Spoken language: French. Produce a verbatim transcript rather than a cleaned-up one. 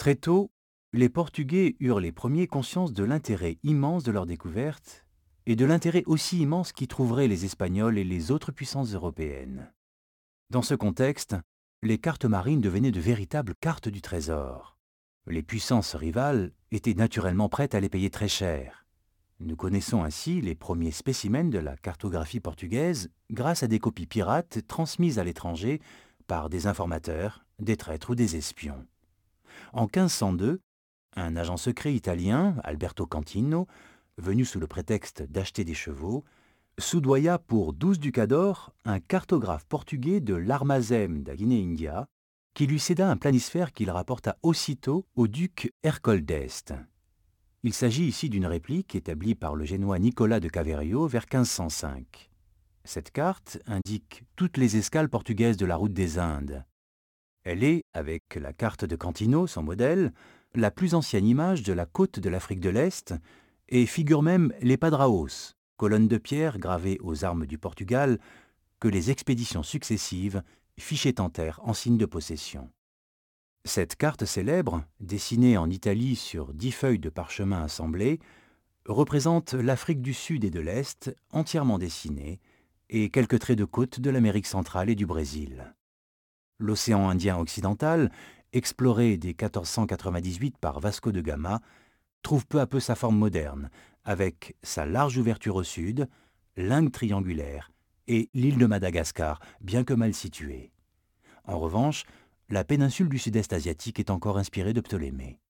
Très tôt, les Portugais eurent les premiers conscience de l'intérêt immense de leur découverte et de l'intérêt aussi immense qu'y trouveraient les Espagnols et les autres puissances européennes. Dans ce contexte, les cartes marines devenaient de véritables cartes du trésor. Les puissances rivales étaient naturellement prêtes à les payer très cher. Nous connaissons ainsi les premiers spécimens de la cartographie portugaise grâce à des copies pirates transmises à l'étranger par des informateurs, des traîtres ou des espions. En quinze cent deux, un agent secret italien, Alberto Cantino, venu sous le prétexte d'acheter des chevaux, soudoya pour douze ducats d'or un cartographe portugais de l'Armazém da Guiné-India, qui lui céda un planisphère qu'il rapporta aussitôt au duc Hercole d'Este. Il s'agit ici d'une réplique établie par le génois Nicolas de Caverio vers quinze cent cinq. Cette carte indique toutes les escales portugaises de la route des Indes. Elle est, avec la carte de Cantino, son modèle, la plus ancienne image de la côte de l'Afrique de l'Est et figure même les padraos, colonnes de pierre gravées aux armes du Portugal que les expéditions successives fichaient en terre en signe de possession. Cette carte célèbre, dessinée en Italie sur dix feuilles de parchemin assemblées, représente l'Afrique du Sud et de l'Est entièrement dessinée et quelques traits de côte de l'Amérique centrale et du Brésil. L'océan Indien occidental, exploré dès quatorze cent quatre-vingt-dix-huit par Vasco de Gama, trouve peu à peu sa forme moderne, avec sa large ouverture au sud, l'Inde triangulaire et l'île de Madagascar, bien que mal située. En revanche, la péninsule du sud-est asiatique est encore inspirée de Ptolémée.